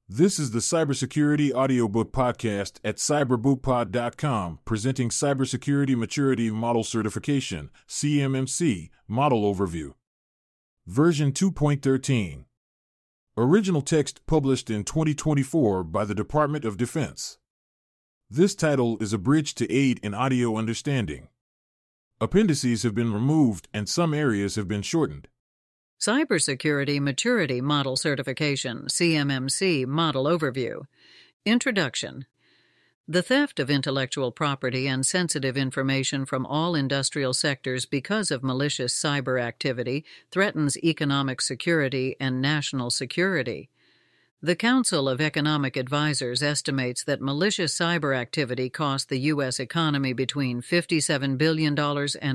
This is the Cybersecurity Audiobook Podcast at cyberbookpod.com, presenting Cybersecurity Maturity Model Certification, CMMC, Model Overview. Version 2.13. Original text published in 2024 by the Department of Defense. This title is abridged to aid in audio understanding. Appendices have been removed and some areas have been shortened. Cybersecurity Maturity Model Certification, CMMC Model Overview. Introduction. The theft of intellectual property and sensitive information from all industrial sectors because of malicious cyber activity threatens economic security and national security. The Council of Economic Advisers estimates that malicious cyber activity cost the U.S. economy between $57 billion and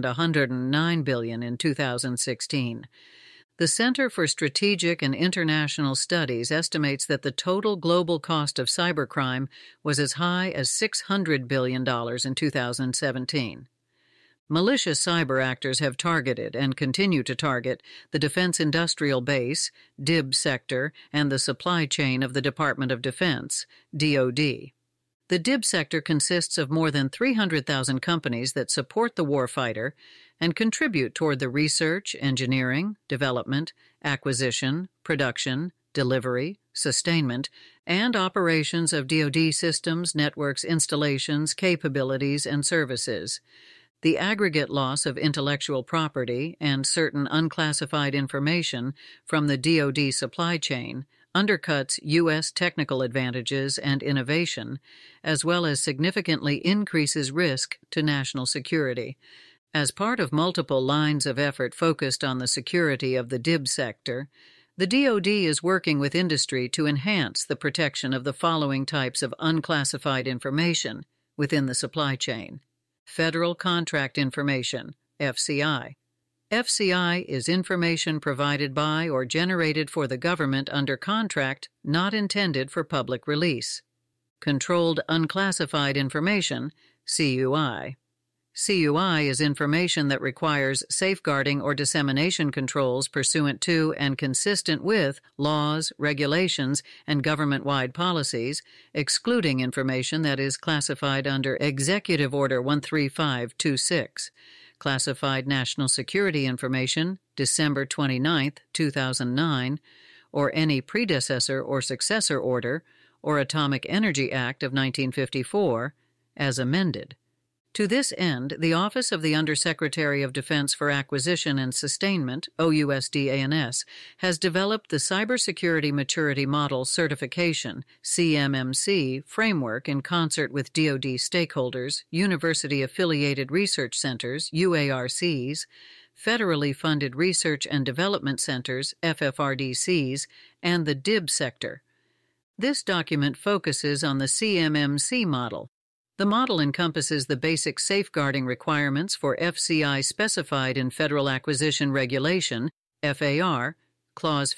$109 billion in 2016. The Center for Strategic and International Studies estimates that the total global cost of cybercrime was as high as $600 billion in 2017. Malicious cyber actors have targeted and continue to target the Defense Industrial Base, DIB sector, and the supply chain of the Department of Defense, DoD. The DIB sector consists of more than 300,000 companies that support the warfighter and contribute toward the research, engineering, development, acquisition, production, delivery, sustainment, and operations of DoD systems, networks, installations, capabilities, and services. The aggregate loss of intellectual property and certain unclassified information from the DoD supply chain undercuts U.S. technical advantages and innovation, as well as significantly increases risk to national security. As part of multiple lines of effort focused on the security of the DIB sector, the DoD is working with industry to enhance the protection of the following types of unclassified information within the supply chain. Federal Contract Information, FCI. FCI is information provided by or generated for the government under contract not intended for public release. Controlled Unclassified Information, CUI. CUI is information that requires safeguarding or dissemination controls pursuant to and consistent with laws, regulations, and government-wide policies, excluding information that is classified under Executive Order 13526. Classified National Security Information, December 29, 2009, or any predecessor or successor order, or Atomic Energy Act of 1954, as amended. To this end, the Office of the Undersecretary of Defense for Acquisition and Sustainment, OUSDANS, has developed the Cybersecurity Maturity Model Certification, CMMC, framework in concert with DoD stakeholders, university-affiliated research centers, UARCs, federally funded research and development centers, FFRDCs, and the DIB sector. This document focuses on the CMMC model. The model encompasses the basic safeguarding requirements for FCI specified in Federal Acquisition Regulation, FAR, Clause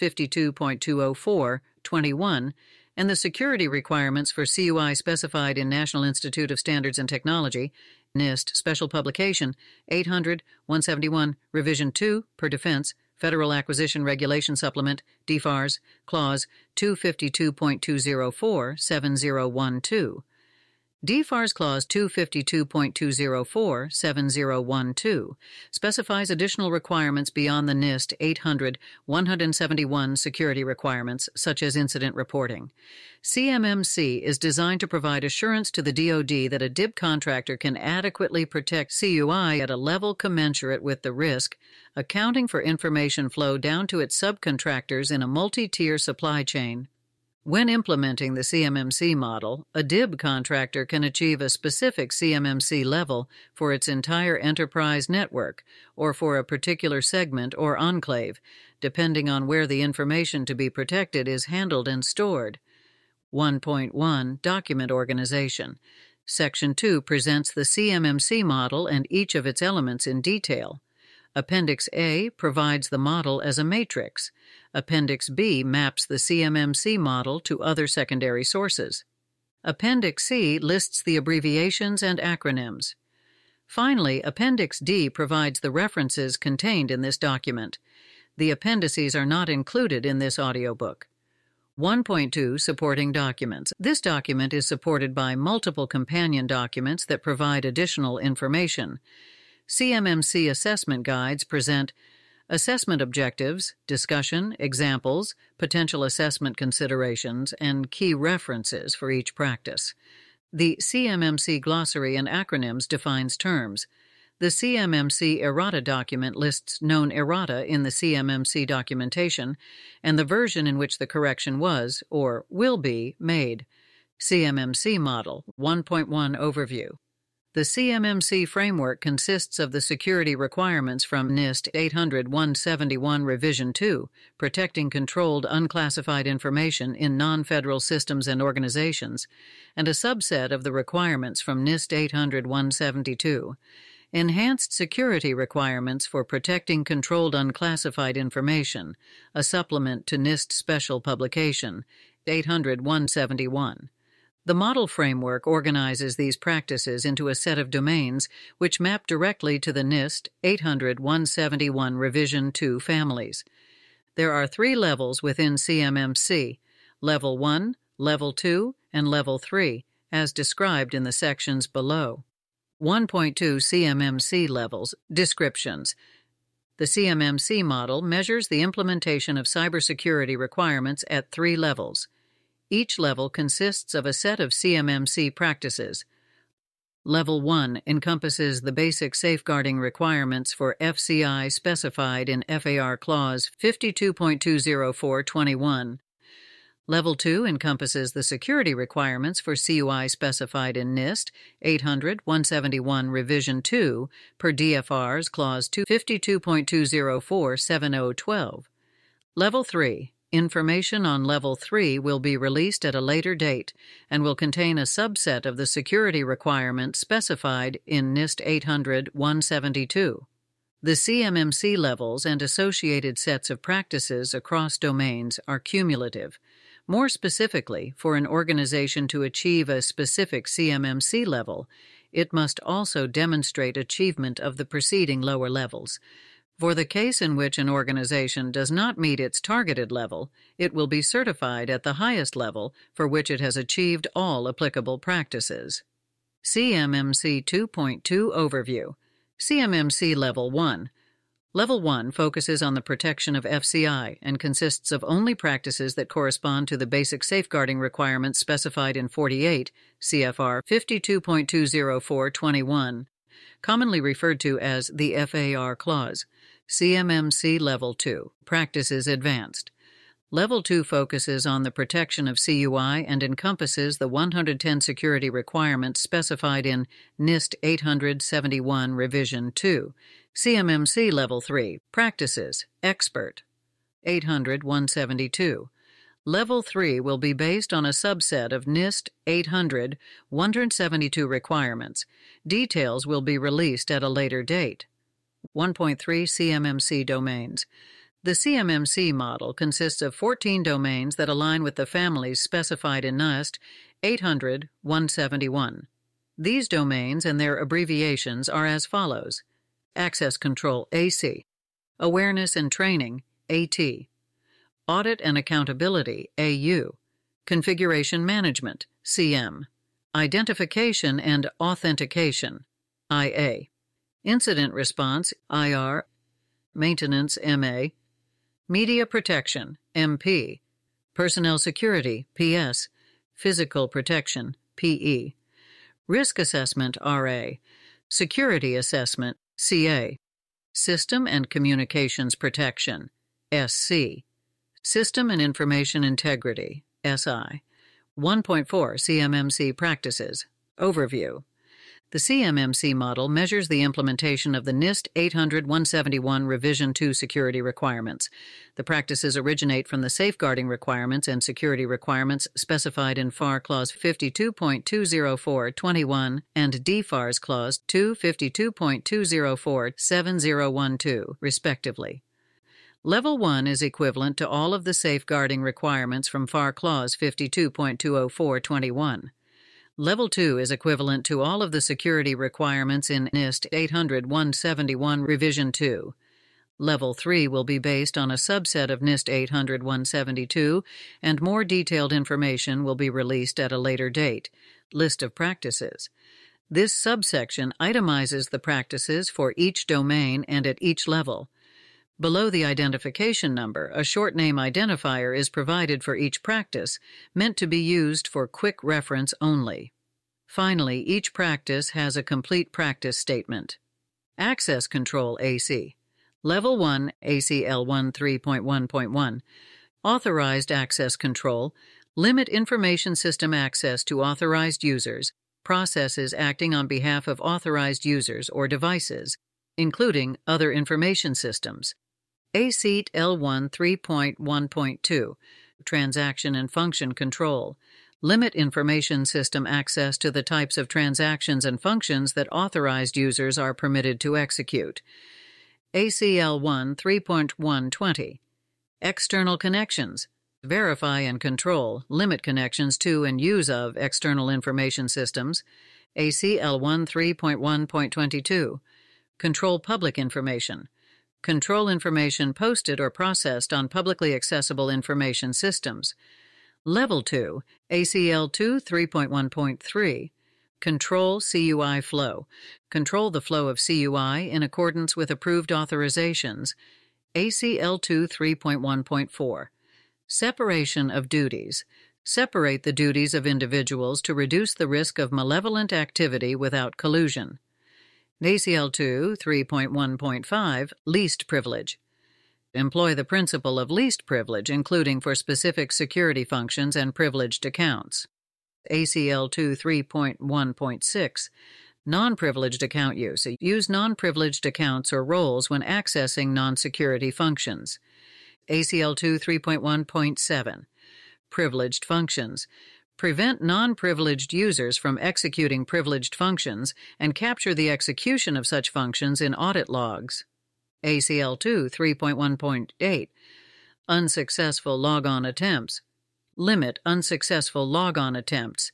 52.204(21), and the security requirements for CUI specified in National Institute of Standards and Technology, NIST, Special Publication 800-171, Revision 2, per Defense, Federal Acquisition Regulation Supplement, DFARS, Clause 252.204(7012). DFARS Clause 252.204(7012) specifies additional requirements beyond the NIST 800-171 security requirements, such as incident reporting. CMMC is designed to provide assurance to the DoD that a DIB contractor can adequately protect CUI at a level commensurate with the risk, accounting for information flow down to its subcontractors in a multi-tier supply chain. When implementing the CMMC model, a DIB contractor can achieve a specific CMMC level for its entire enterprise network or for a particular segment or enclave, depending on where the information to be protected is handled and stored. 1.1 Document Organization. Section 2 presents the CMMC model and each of its elements in detail. Appendix A provides the model as a matrix. Appendix B maps the CMMC model to other secondary sources. Appendix C lists the abbreviations and acronyms. Finally, Appendix D provides the references contained in this document. The appendices are not included in this audiobook. 1.2 Supporting Documents. This document is supported by multiple companion documents that provide additional information. CMMC assessment guides present assessment objectives, discussion, examples, potential assessment considerations, and key references for each practice. The CMMC glossary and acronyms defines terms. The CMMC errata document lists known errata in the CMMC documentation and the version in which the correction was, or will be, made. CMMC Model 1.1 Overview. The CMMC framework consists of the security requirements from NIST 800-171 Revision 2, Protecting Controlled Unclassified Information in Non-Federal Systems and Organizations, and a subset of the requirements from NIST 800-172. Enhanced Security Requirements for Protecting Controlled Unclassified Information, a supplement to NIST Special Publication 800-171. The model framework organizes these practices into a set of domains which map directly to the NIST 800-171 Revision 2 families. There are 3 levels within CMMC: Level 1, Level 2, and Level 3, as described in the sections below. 1.2 CMMC Levels. Descriptions. The CMMC model measures the implementation of cybersecurity requirements at 3 levels. Each level consists of a set of CMMC practices. Level 1 encompasses the basic safeguarding requirements for FCI specified in FAR Clause 52.20421. Level 2 encompasses the security requirements for CUI specified in NIST 800-171 Revision 2 per DFR's Clause 52.2047012. Level 3. Information on Level 3 will be released at a later date and will contain a subset of the security requirements specified in NIST 800-172. The CMMC levels and associated sets of practices across domains are cumulative. More specifically, for an organization to achieve a specific CMMC level, it must also demonstrate achievement of the preceding lower levels. For the case in which an organization does not meet its targeted level, it will be certified at the highest level for which it has achieved all applicable practices. CMMC 2.2 Overview. CMMC Level 1. Level 1 focuses on the protection of FCI and consists of only practices that correspond to the basic safeguarding requirements specified in 48 CFR 52.20421, commonly referred to as the FAR Clause. CMMC Level 2. Practices Advanced. Level 2 focuses on the protection of CUI and encompasses the 110 security requirements specified in NIST 871 Revision 2. CMMC Level 3. Practices Expert. 800-172. Level 3 will be based on a subset of NIST 800-172 requirements. Details will be released at a later date. 1.3 CMMC Domains. The CMMC model consists of 14 domains that align with the families specified in NIST 800-171. These domains and their abbreviations are as follows: Access Control, AC; Awareness and Training, AT; Audit and Accountability, AU; Configuration Management, CM; Identification and Authentication, IA; Incident Response, IR; Maintenance, MA; Media Protection, MP; Personnel Security, PS; Physical Protection, PE; Risk Assessment, RA; Security Assessment, CA; System and Communications Protection, SC; System and Information Integrity, SI. 1.4 CMMC Practices. Overview. The CMMC model measures the implementation of the NIST 800-171 Revision 2 security requirements. The practices originate from the safeguarding requirements and security requirements specified in FAR Clause 52.20421 and DFARS Clause 252.2047012, respectively. Level 1 is equivalent to all of the safeguarding requirements from FAR Clause 52.20421. Level 2 is equivalent to all of the security requirements in NIST 800-171 Revision 2. Level 3 will be based on a subset of NIST 800-172, and more detailed information will be released at a later date. List of practices. This subsection itemizes the practices for each domain and at each level. Below the identification number, a short name identifier is provided for each practice, meant to be used for quick reference only. Finally, each practice has a complete practice statement. Access Control AC. Level 1 ACL1 3.1.1 Authorized Access Control. Limit information system access to authorized users, processes acting on behalf of authorized users or devices, including other information systems. ACET L1 3.1.2 Transaction and Function Control. Limit information system access to the types of transactions and functions that authorized users are permitted to execute. ACL1 3.120 External Connections. Verify and control, limit connections to and use of external information systems. ACL1 3.1.22 Control public information. Control information posted or processed on publicly accessible information systems. Level 2, ACL2 3.1.3 Control CUI flow. Control the flow of CUI in accordance with approved authorizations. ACL2 3.1.4 Separation of duties. Separate the duties of individuals to reduce the risk of malevolent activity without collusion. ACL2 3.1.5 Least privilege. Employ the principle of least privilege, including for specific security functions and privileged accounts. ACL2 3.1.6 Non-privileged account use. Use non-privileged accounts or roles when accessing non-security functions. ACL2 3.1.7 Privileged functions. Prevent non-privileged users from executing privileged functions and capture the execution of such functions in audit logs. ACL2 3.1.8 Unsuccessful logon attempts. Limit unsuccessful logon attempts.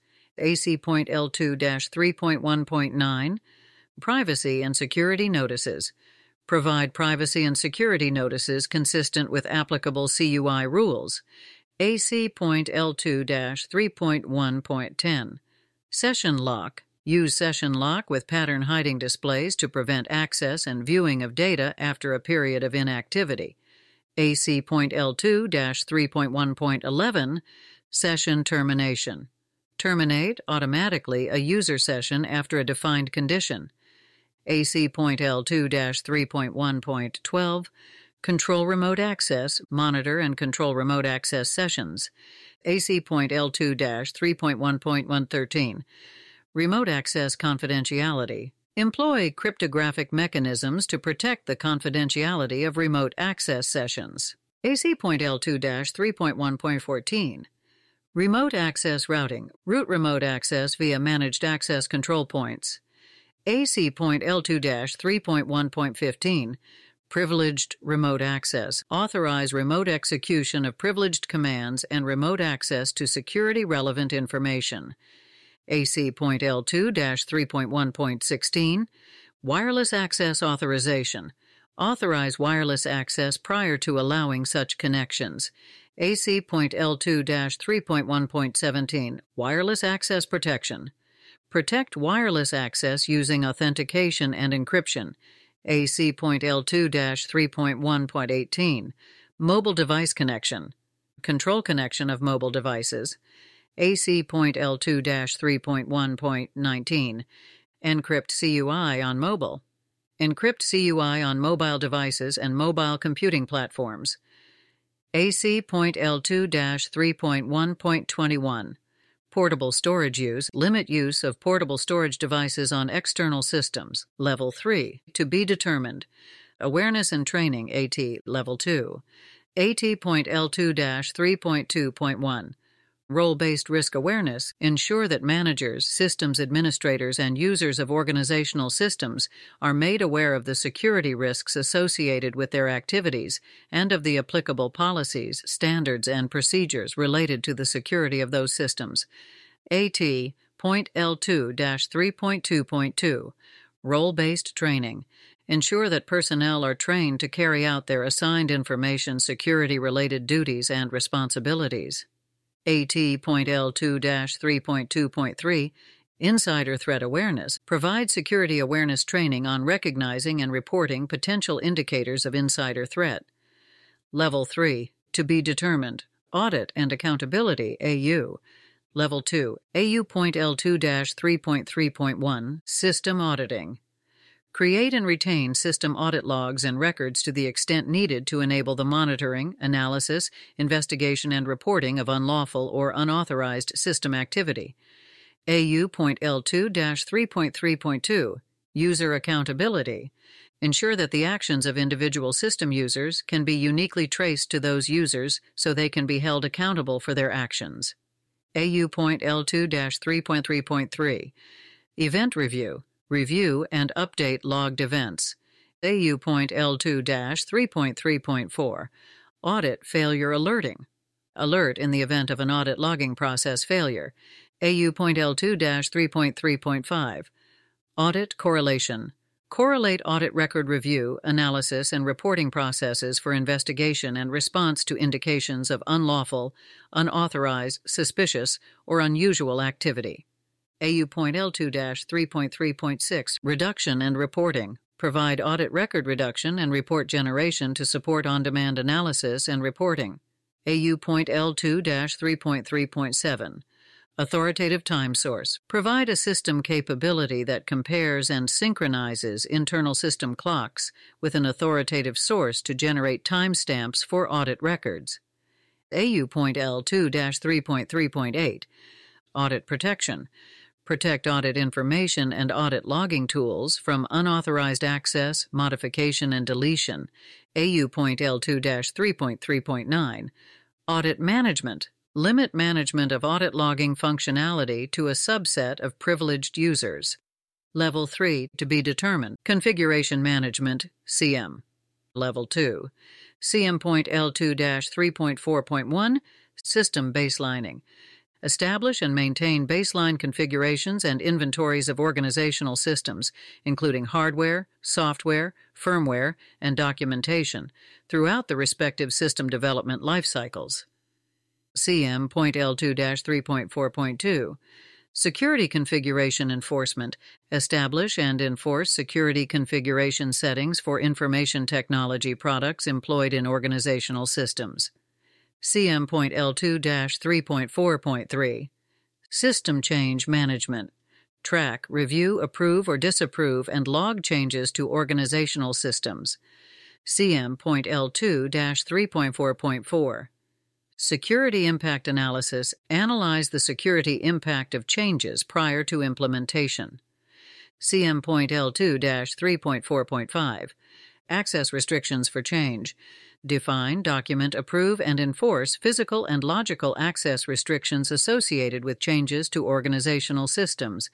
AC.L2-3.1.9 Privacy and security notices. Provide privacy and security notices consistent with applicable CUI rules. AC.L2-3.1.10 Session lock. Use session lock with pattern hiding displays to prevent access and viewing of data after a period of inactivity. AC.L2-3.1.11 Session termination. Terminate automatically a user session after a defined condition. AC.L2-3.1.12 Control remote access, monitor and control remote access sessions. AC.L2-3.1.113 Remote access confidentiality. Employ cryptographic mechanisms to protect the confidentiality of remote access sessions. AC.L2-3.1.14 Remote access routing. Route remote access via managed access control points. AC.L2-3.1.15 Privileged remote access. Authorize remote execution of privileged commands and remote access to security-relevant information. AC.L2-3.1.16 Wireless access authorization. Authorize wireless access prior to allowing such connections. AC.L2-3.1.17 Wireless access protection. Protect wireless access using authentication and encryption. AC.L2-3.1.18 Mobile device connection. Control connection of mobile devices. AC.L2-3.1.19 Encrypt CUI on mobile. Encrypt CUI on mobile devices and mobile computing platforms. AC.L2-3.1.21 Portable storage use. Limit use of portable storage devices on external systems. Level 3. To be determined. Awareness and training, AT, Level 2. AT.L2-3.2.1 Role-based risk awareness. Ensure that managers, systems administrators, and users of organizational systems are made aware of the security risks associated with their activities and of the applicable policies, standards, and procedures related to the security of those systems. AT.L2-3.2.2 Role-based training. Ensure that personnel are trained to carry out their assigned information security-related duties and responsibilities. AT.L2-3.2.3 Insider Threat Awareness provides security awareness training on recognizing and reporting potential indicators of insider threat. Level 3, to be determined, Audit and Accountability, AU. Level 2, AU.L2-3.3.1, System Auditing. Create and retain system audit logs and records to the extent needed to enable the monitoring, analysis, investigation, and reporting of unlawful or unauthorized system activity. AU.L2-3.3.2, User Accountability. Ensure that the actions of individual system users can be uniquely traced to those users so they can be held accountable for their actions. AU.L2-3.3.3, Event Review. Review and update logged events. AU.L2-3.3.4, Audit Failure Alerting. Alert in the event of an audit logging process failure. AU.L2-3.3.5, Audit Correlation. Correlate audit record review, analysis, and reporting processes for investigation and response to indications of unlawful, unauthorized, suspicious, or unusual activity. AU.L2-3.3.6, Reduction and Reporting. Provide audit record reduction and report generation to support on-demand analysis and reporting. AU.L2-3.3.7, Authoritative Time Source. Provide a system capability that compares and synchronizes internal system clocks with an authoritative source to generate timestamps for audit records. AU.L2-3.3.8, Audit Protection. Protect audit information and audit logging tools from unauthorized access, modification, and deletion. AU.L2-3.3.9, Audit Management. Limit management of audit logging functionality to a subset of privileged users. Level 3, to be determined, Configuration Management, CM. Level 2, CM.L2-3.4.1, System Baselining. Establish and maintain baseline configurations and inventories of organizational systems, including hardware, software, firmware, and documentation, throughout the respective system development life cycles. CM.L2-3.4.2, Security Configuration Enforcement. Establish and enforce security configuration settings for information technology products employed in organizational systems. CM.L2-3.4.3, System Change Management. Track, review, approve, or disapprove, and log changes to organizational systems. CM.L2-3.4.4, Security Impact Analysis. Analyze the security impact of changes prior to implementation. CM.L2-3.4.5, Access Restrictions for Change. Define, document, approve, and enforce physical and logical access restrictions associated with changes to organizational systems.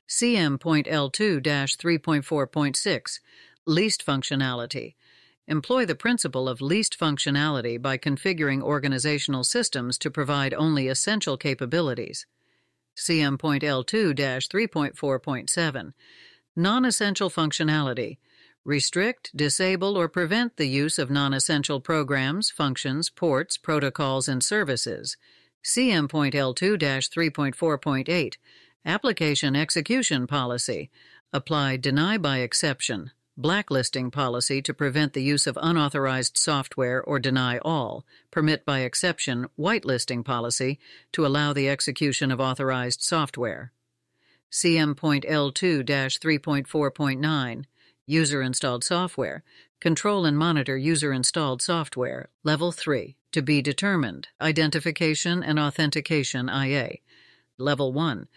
CM.L2-3.4.6, Least Functionality. Employ the principle of least functionality by configuring organizational systems to provide only essential capabilities. CM.L2-3.4.7, Non-essential functionality. Restrict, disable, or prevent the use of non-essential programs, functions, ports, protocols, and services. CM.L2-3.4.8, Application Execution Policy. Apply deny by exception, blacklisting policy to prevent the use of unauthorized software or deny all, permit by exception, whitelisting policy to allow the execution of authorized software. CM.L2-3.4.9, User-installed software. Control and monitor user-installed software. Level 3, to be determined, Identification and Authentication, IA. Level 1,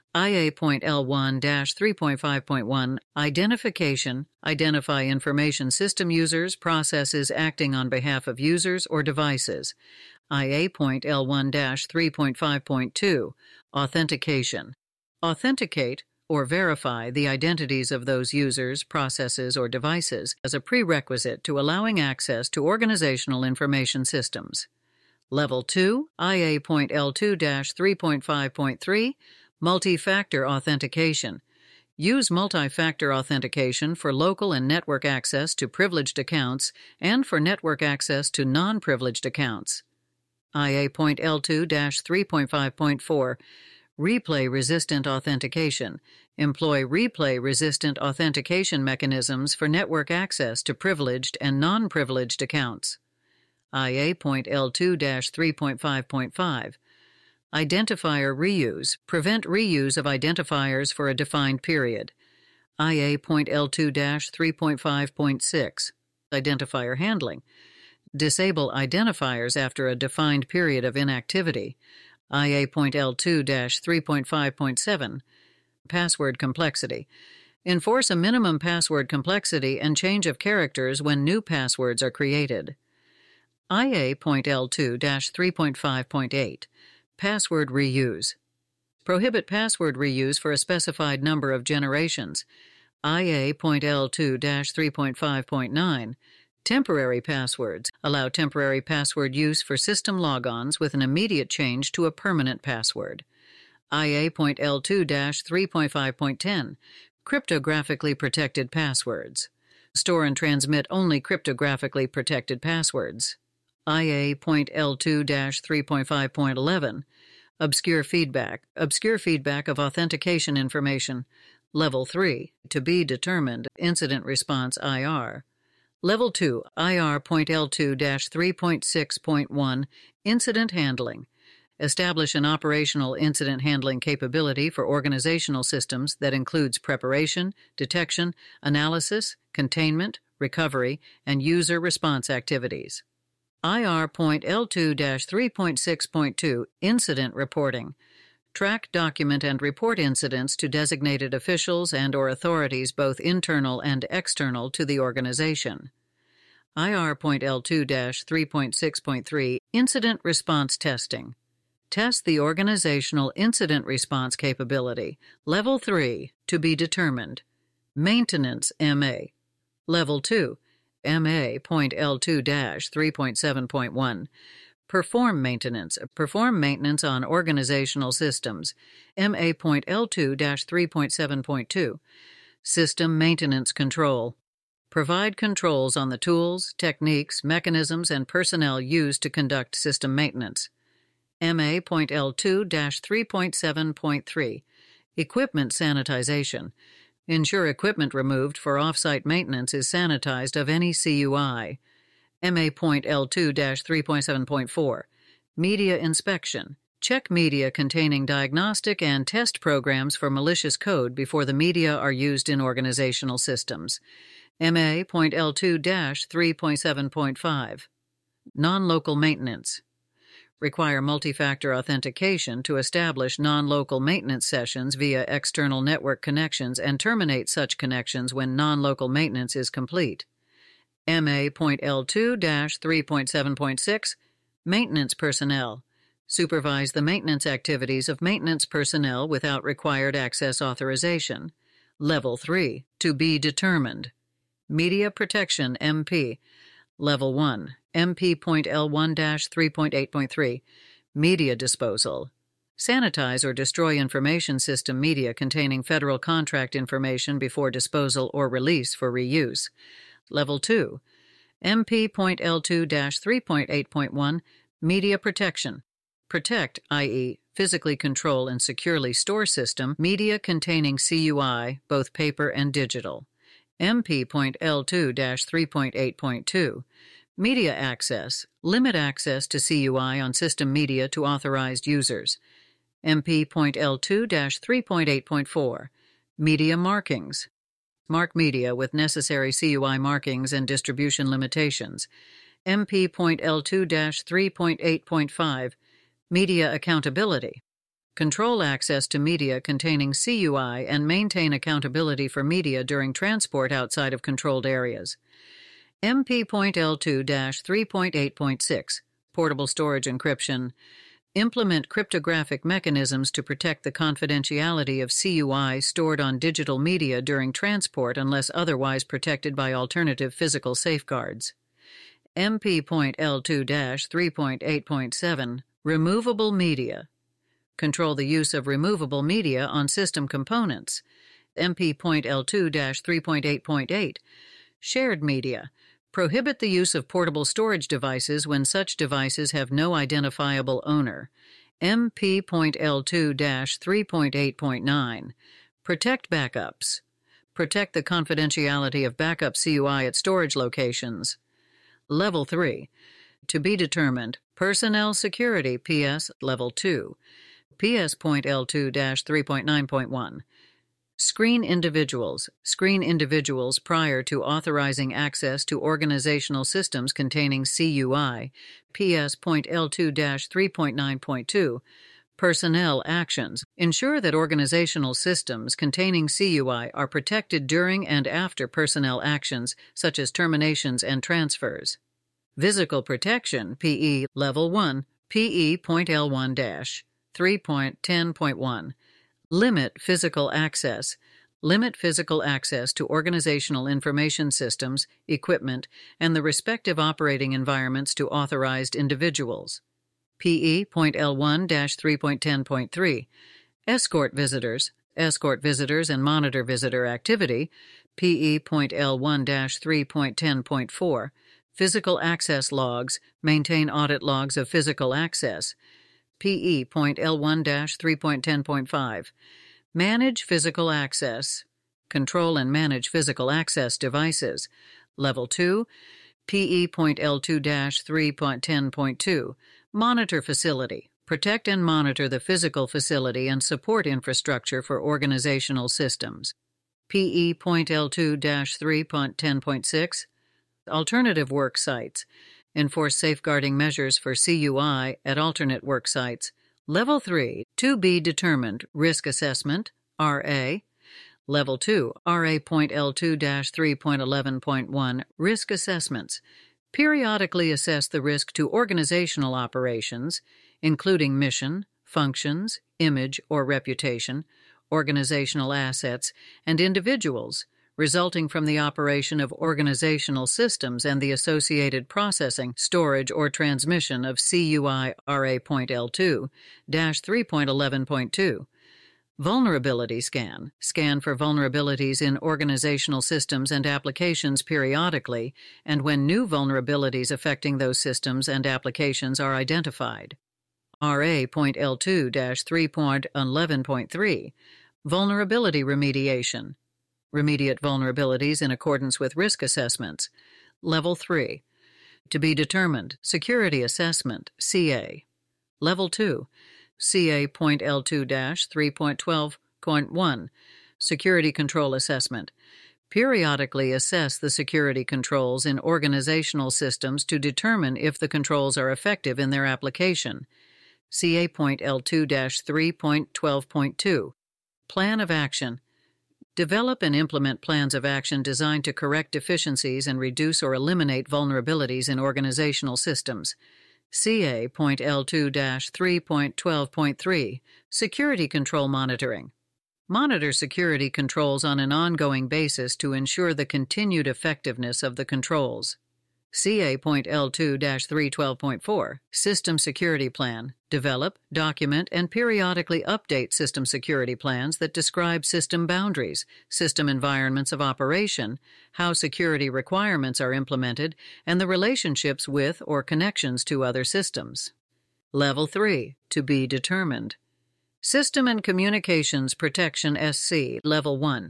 IA.L1-3.5.1, Identification, identify information system users, processes acting on behalf of users or devices. IA.L1-3.5.2, Authentication, authenticate or verify the identities of those users, processes, or devices as a prerequisite to allowing access to organizational information systems. Level 2, IA.L2-3.5.3, Multi-factor authentication. Use multi-factor authentication for local and network access to privileged accounts and for network access to non-privileged accounts. IA.L2-3.5.4 Replay-resistant authentication. Employ replay-resistant authentication mechanisms for network access to privileged and non-privileged accounts. IA.L2-3.5.5 Identifier reuse. Prevent reuse of identifiers for a defined period. IA.L2-3.5.6 Identifier handling. Disable identifiers after a defined period of inactivity. IA.L2-3.5.7 Password complexity. Enforce a minimum password complexity and change of characters when new passwords are created. IA.L2-3.5.8 Password reuse. Prohibit password reuse for a specified number of generations. IA.L2-3.5.9 Temporary passwords. Allow temporary password use for system logons with an immediate change to a permanent password. IA.L2-3.5.10 Cryptographically protected passwords. Store and transmit only cryptographically protected passwords. IA.L2-3.5.11 Obscure feedback. Obscure feedback of authentication information. Level 3. To be determined. Incident response IR. Level 2. IR.L2-3.6.1 Incident handling. Establish an operational incident handling capability for organizational systems that includes preparation, detection, analysis, containment, recovery, and user response activities. IR.L2-3.6.2 Incident reporting. Track, document, and report incidents to designated officials and/or authorities both internal and external to the organization. IR.L2-3.6.3 Incident response testing. Test the organizational incident response capability. Level 3. To be determined. Maintenance MA. Level 2. MA.L2-3.7.1 Perform maintenance. Perform maintenance on organizational systems. MA.L2-3.7.2 System maintenance control. Provide controls on the tools, techniques, mechanisms, and personnel used to conduct system maintenance. MA.L2-3.7.3 Equipment sanitization. Ensure equipment removed for off-site maintenance is sanitized of any CUI. MA.L2-3.7.4 Media inspection. Check media containing diagnostic and test programs for malicious code before the media are used in organizational systems. MA.L2-3.7.5 Non-local maintenance. Require multi-factor authentication to establish non-local maintenance sessions via external network connections and terminate such connections when non-local maintenance is complete. MA.L2-3.7.6 Maintenance personnel. Supervise the maintenance activities of maintenance personnel without required access authorization. Level 3. To be determined. Media protection MP. Level 1. MP.L1-3.8.3 Media disposal. Sanitize or destroy information system media containing federal contract information before disposal or release for reuse. Level 2. MP.L2-3.8.1 Media protection. Protect, i.e., physically control and securely store system media containing CUI, both paper and digital. MP.L2-3.8.2 Media access. Limit access to CUI on system media to authorized users. MP.L2-3.8.4 Media markings. Mark media with necessary CUI markings and distribution limitations. MP.L2-3.8.5 Media accountability. Control access to media containing CUI and maintain accountability for media during transport outside of controlled areas. MP.L2-3.8.6 Portable storage encryption. Implement cryptographic mechanisms to protect the confidentiality of CUI stored on digital media during transport unless otherwise protected by alternative physical safeguards. MP.L2-3.8.7 Removable media. Control the use of removable media on system components. MP.L2-3.8.8. Shared media. Prohibit the use of portable storage devices when such devices have no identifiable owner. MP.L2-3.8.9. Protect backups. Protect the confidentiality of backup CUI at storage locations. Level 3. To be determined. Personnel security PS Level 2. PS.L2-3.9.1. Screen individuals. Screen individuals prior to authorizing access to organizational systems containing CUI. PS.L2-3.9.2. Personnel actions. Ensure that organizational systems containing CUI are protected during and after personnel actions, such as terminations and transfers. Physical protection. PE Level 1. PE.L1-3.10.1. Limit physical access. Limit physical access to organizational information systems, equipment, and the respective operating environments to authorized individuals. PE.L1-3.10.3. Escort visitors. Escort visitors and monitor visitor activity. PE.L1-3.10.4. Physical access logs. Maintain audit logs of physical access. PE.L1-3.10.5. Manage physical access. Control and manage physical access devices. Level 2. PE.L2-3.10.2. Monitor facility. Protect and monitor the physical facility and support infrastructure for organizational systems. PE.L2-3.10.6. Alternative work sites. Enforce safeguarding measures for CUI at alternate work sites. Level 3. To be determined. Risk assessment. RA. Level 2. RA.L2-3.11.1. Risk assessments. Periodically assess the risk to organizational operations, including mission, functions, image or reputation, organizational assets, and individuals, resulting from the operation of organizational systems and the associated processing, storage, or transmission of CUI RA.L2-3.11.2. Vulnerability scan. Scan for vulnerabilities in organizational systems and applications periodically and when new vulnerabilities affecting those systems and applications are identified. RA.L2-3.11.3. Vulnerability remediation. Remediate vulnerabilities in accordance with risk assessments. Level 3. To be determined. Security assessment. CA. Level 2. CA.L2-3.12.1. Security control assessment. Periodically assess the security controls in organizational systems to determine if the controls are effective in their application. CA.L2-3.12.2. Plan of action. Develop and implement plans of action designed to correct deficiencies and reduce or eliminate vulnerabilities in organizational systems. CA.L2-3.12.3. Security control monitoring. Monitor security controls on an ongoing basis to ensure the continued effectiveness of the controls. CA.L2-312.4. System security plan. Develop, document, and periodically update system security plans that describe system boundaries, system environments of operation, how security requirements are implemented, and the relationships with or connections to other systems. Level 3. To be determined. System and Communications Protection SC. Level 1.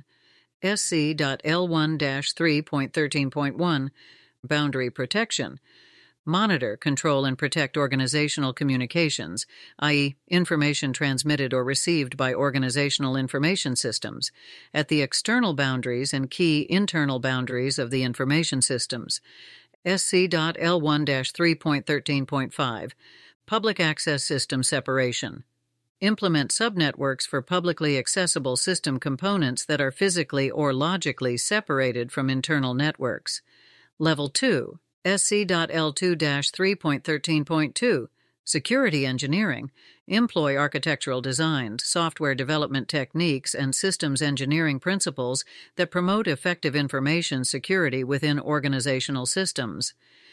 SC.L1-3.13.1. Boundary protection. Monitor, control, and protect organizational communications, i.e., information transmitted or received by organizational information systems, at the external boundaries and key internal boundaries of the information systems. SC.L1-3.13.5. Public access system separation. Implement subnetworks for publicly accessible system components that are physically or logically separated from internal networks. Level 2. SC.L2-3.13.2. Security engineering. Employ architectural designs, software development techniques, and systems engineering principles that promote effective information security within organizational systems.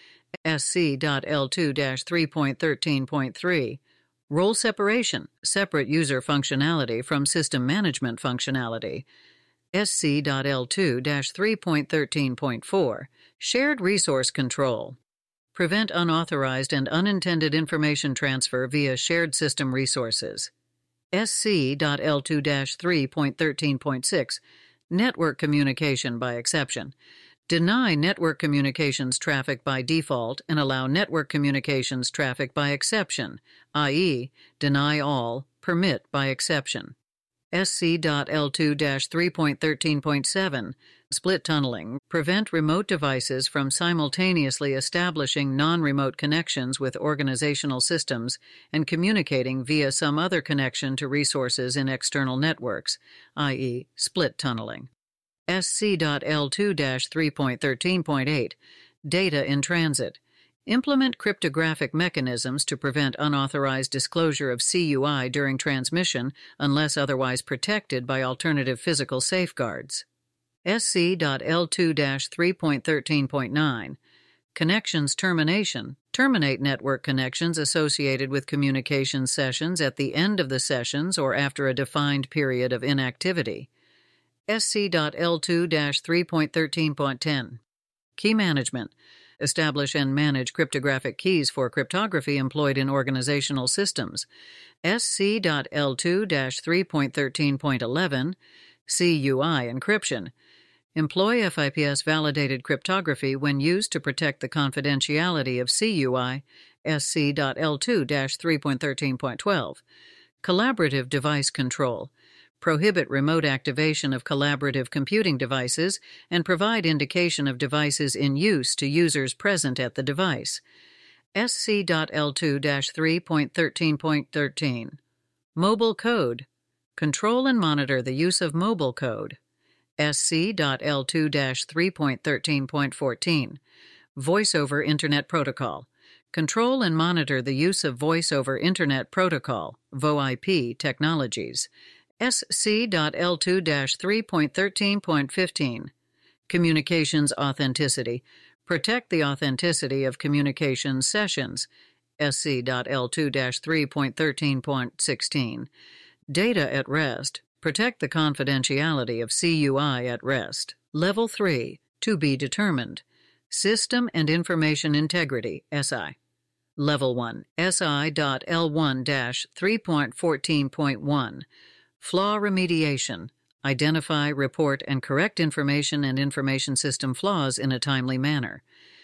SC.L2-3.13.3. Role separation. Separate user functionality from system management functionality. SC.L2-3.13.4 Shared Resource Control. Prevent unauthorized and unintended information transfer via shared system resources. SC.L2-3.13.6 Network Communication by Exception. Deny network communications traffic by default and allow network communications traffic by exception, i.e., deny all, permit by exception. SC.L2-3.13.7 Split tunneling. Prevent remote devices from simultaneously establishing non-remote connections with organizational systems and communicating via some other connection to resources in external networks, i.e., split tunneling. SC.L2-3.13.8 Data in Transit. Implement cryptographic mechanisms to prevent unauthorized disclosure of CUI during transmission unless otherwise protected by alternative physical safeguards. SC.L2-3.13.9 Connections Termination. Terminate network connections associated with communication sessions at the end of the sessions or after a defined period of inactivity. SC.L2-3.13.10 Key Management. Establish and manage cryptographic keys for cryptography employed in organizational systems. SC.L2-3.13.11 CUI Encryption. Employ FIPS-validated cryptography when used to protect the confidentiality of CUI. SC.L2-3.13.12 Collaborative Device Control. Prohibit remote activation of collaborative computing devices and provide indication of devices in use to users present at the device. SC.L2-3.13.13 Mobile Code. Control and monitor the use of mobile code. SC.L2-3.13.14 Voice over Internet Protocol. Control and monitor the use of Voice over Internet Protocol, VoIP, technologies. SC.L2-3.13.15 Communications Authenticity. Protect the authenticity of communications sessions. SC.L2-3.13.16 Data at Rest. Protect the confidentiality of CUI at rest. Level 3. To be determined. System and Information Integrity, SI. Level 1. SI.L1-3.14.1 Flaw Remediation. Identify, report, and correct information and information system flaws in a timely manner.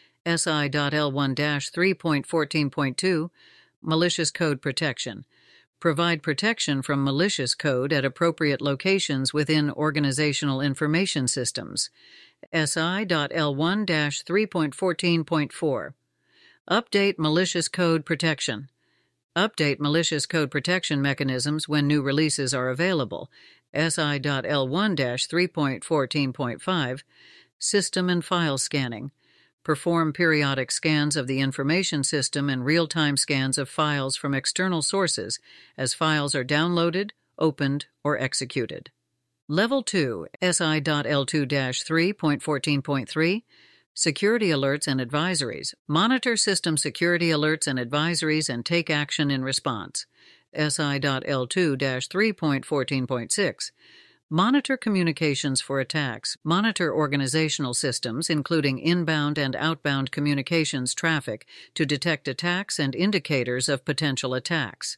SI.L1-3.14.2 Malicious Code Protection. Provide protection from malicious code at appropriate locations within organizational information systems. SI.L1-3.14.4 Update malicious code protection. Update malicious code protection mechanisms when new releases are available. SI.L1-3.14.5 System and file scanning. Perform periodic scans of the information system and real-time scans of files from external sources as files are downloaded, opened, or executed. Level 2, SI.L2-3.14.3 Security Alerts and Advisories. Monitor system security alerts and advisories and take action in response. SI.L2-3.14.6 Monitor communications for attacks. Monitor organizational systems, including inbound and outbound communications traffic, to detect attacks and indicators of potential attacks.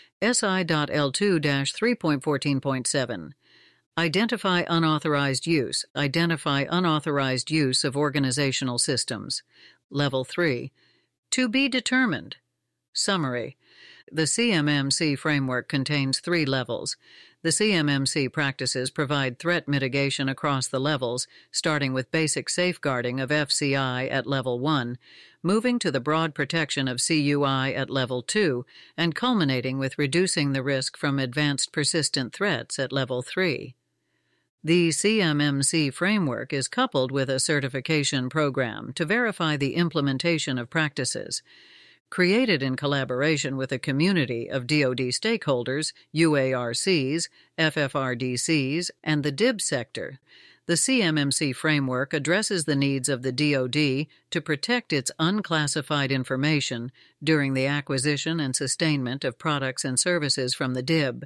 SI.L2-3.14.7 Identify unauthorized use. Identify unauthorized use of organizational systems. Level 3. To be determined. Summary. The CMMC framework contains 3 levels. The CMMC practices provide threat mitigation across the levels, starting with basic safeguarding of FCI at Level 1, moving to the broad protection of CUI at Level 2, and culminating with reducing the risk from advanced persistent threats at Level 3. The CMMC framework is coupled with a certification program to verify the implementation of practices. Created in collaboration with a community of DoD stakeholders, UARCs, FFRDCs, and the DIB sector, the CMMC framework addresses the needs of the DoD to protect its unclassified information during the acquisition and sustainment of products and services from the DIB.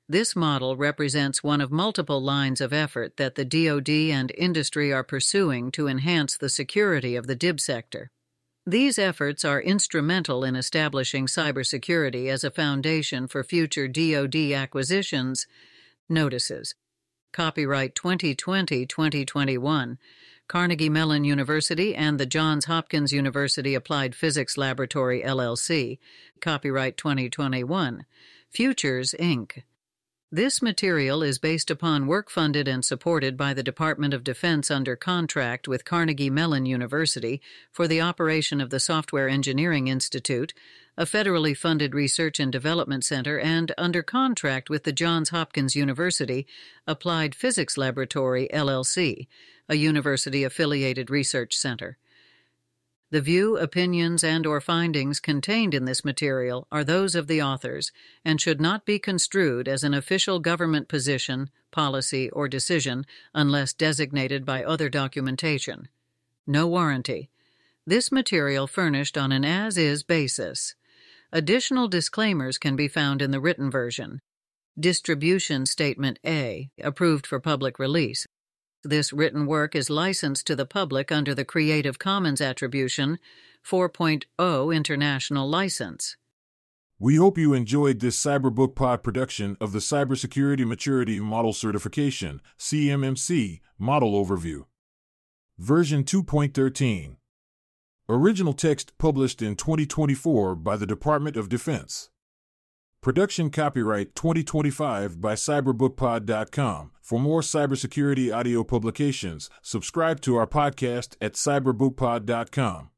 This model represents one of multiple lines of effort that the DoD and industry are pursuing to enhance the security of the DIB sector. These efforts are instrumental in establishing cybersecurity as a foundation for future DoD acquisitions. Notices. Copyright 2020-2021. Carnegie Mellon University and the Johns Hopkins University Applied Physics Laboratory, LLC. Copyright 2021. Futures, Inc. This material is based upon work funded and supported by the Department of Defense under contract with Carnegie Mellon University for the operation of the Software Engineering Institute, a federally funded research and development center, and under contract with the Johns Hopkins University Applied Physics Laboratory, LLC, a university-affiliated research center. The view, opinions, and/or findings contained in this material are those of the authors and should not be construed as an official government position, policy, or decision unless designated by other documentation. No warranty. This material furnished on an as-is basis. Additional disclaimers can be found in the written version. Distribution Statement A, approved for public release. This written work is licensed to the public under the Creative Commons Attribution 4.0 International License. We hope you enjoyed this CyberBookPod production of the Cybersecurity Maturity Model Certification, CMMC, Model Overview. Version 2.13. Original text published in 2024 by the Department of Defense. Production copyright 2025 by cyberbookpod.com. For more cybersecurity audio publications, subscribe to our podcast at cyberbookpod.com.